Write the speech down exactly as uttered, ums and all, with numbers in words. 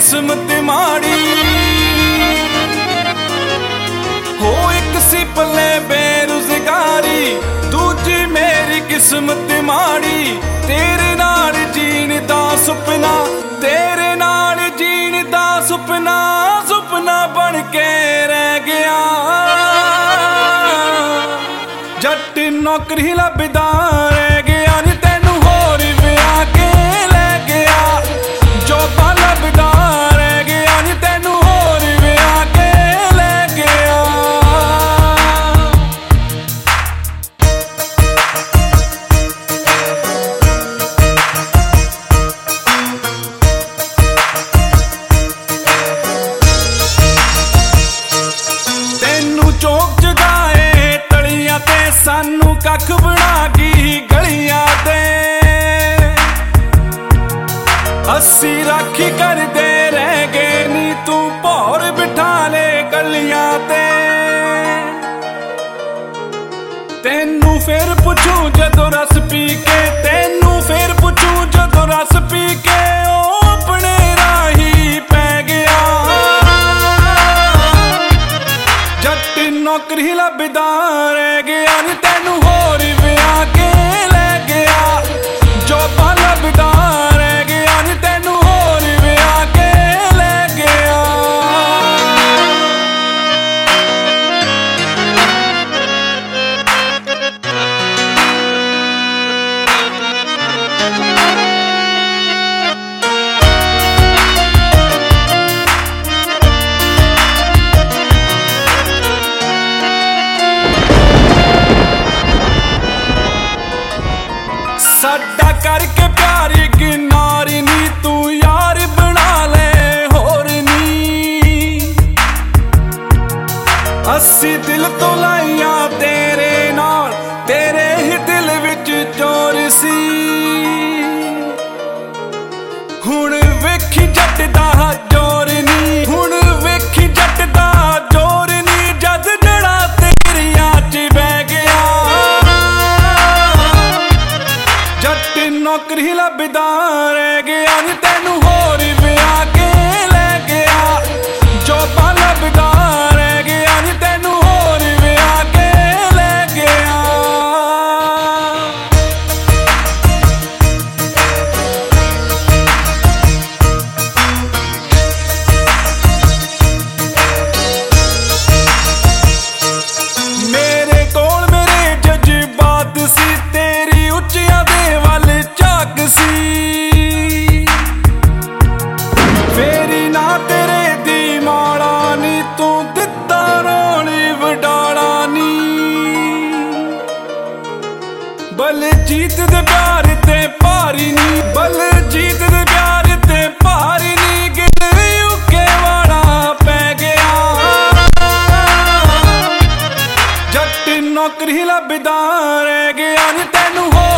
किस्मत माड़ी हो। एक सी पले बेरोजगारी, दूजी मेरी किस्मत माड़ी। तेरे नाल जीण दा सुपना, तेरे नाल जीण दा सुपना, सुपना बन के रह गया। जट नौकरी लभदा रह गया नी, तैनू होर विआह के लै गया। जॉबां लभदा रह गया नी, तैनू होर विआह के लै गया। तैनू चौक जगाए तलियां ते, सानू कख बना गई गलियां ते। अस्सी राखी करदे रह गए नी, तू भौर बिठा ले गलियां ते। तैनू फिर पुछूं जदों रस पी के, तैनू फिर पुछूं जदों रस पी के, ओ अपने राही पै गया। जट नौकरी लभदा रह गया नी, तैनू होर विआह के लै गया। जॉबां लभदा रह गया नी, तैनू होर विआह के लै गया। साडा करके प्यार किनारी नी, तू यार बना ले होर नी। अस्सी दिल तो लाइया तेरे नाल, तेरे ही दिल विच चोर सी। हुण वेखी जट दा जोर नी, हुण वेखी जट दा जोर नी, जद जड़ा तेरियां च बह गया। जट नौकरी लभदा रह गया नी, तैनू होर विआह के लै गया। जॉबां लभदा रह गया नी, तैनू होर विआह के लै गया। मेरे कोल मेरे जज्बात सी, तेरी उच्चियां दे वल झाक सी। फेरी ना तेरे दी माड़ा नी, तू दित्ता रोली वडाला नी। बलजीत दे प्यार ते भारी नी, बलजीत दे प्यार ते भारी नी, गिल यूके वाला पै गया। जट नौकरी लभदा रह गया नी, तैनू हो